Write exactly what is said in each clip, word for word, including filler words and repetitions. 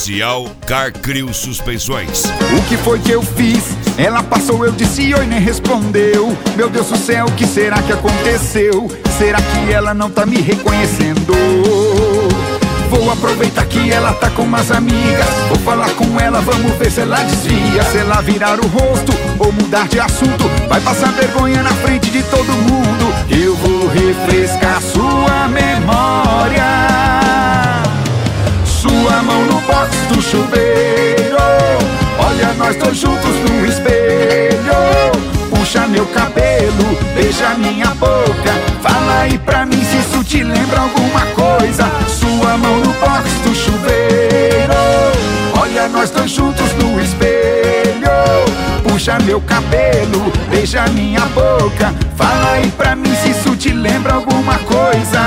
Oficial Carcrio Suspensões. O que foi que eu fiz? Ela passou, eu disse oi, nem respondeu. Meu Deus do céu, o que será que aconteceu? Será que ela não tá me reconhecendo? Vou aproveitar que ela tá com umas amigas. Vou falar com ela, vamos ver se ela desvia. Se ela virar o rosto ou mudar de assunto, vai passar vergonha na frente de todo mundo. Eu vou refrescar sua memória. Sua mão no box do chuveiro. Olha nós dois juntos no espelho. Puxa meu cabelo, beija minha boca. Fala aí pra mim se isso te lembra alguma coisa. Sua mão no box do chuveiro. Olha nós dois juntos no espelho. Puxa meu cabelo, beija minha boca. Fala aí pra mim se isso te lembra alguma coisa.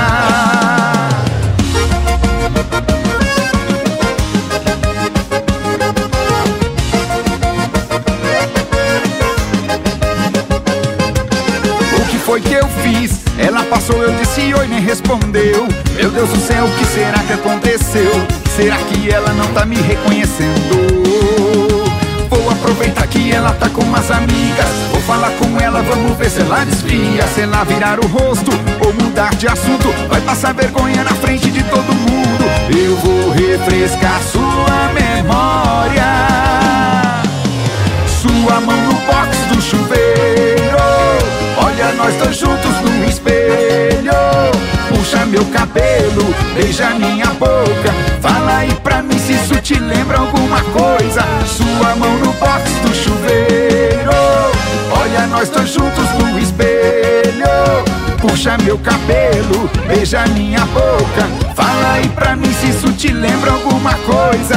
Foi que eu fiz? Ela passou, eu disse oi, nem respondeu. Meu Deus do céu, o que será que aconteceu? Será que ela não tá me reconhecendo? Vou aproveitar que ela tá com umas amigas. Vou falar com ela, vamos ver se ela desvia. Se ela virar o rosto ou mudar de assunto, vai passar vergonha na frente de todo mundo. Eu vou refrescar sua memória. Sua mão no box do chuveiro. Olha nós dois juntos no espelho. Puxa meu cabelo, beija minha boca. Fala aí pra mim se isso te lembra alguma coisa. Sua mão no box do chuveiro. Olha nós dois juntos no espelho. Puxa meu cabelo, beija minha boca. Fala aí pra mim se isso te lembra alguma coisa.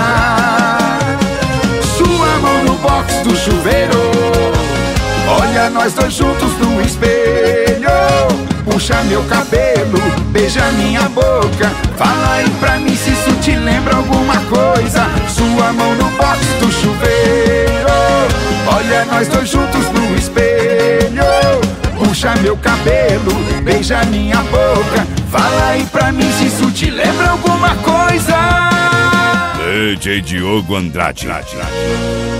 Sua mão no box do chuveiro. Olha nós dois juntos no espelho. Puxa meu cabelo, beija minha boca. Fala aí pra mim se isso te lembra alguma coisa. Sua mão no box do chuveiro. Olha nós dois juntos no espelho. Puxa meu cabelo, beija minha boca. Fala aí pra mim se isso te lembra alguma coisa. D J Diogo Andrade.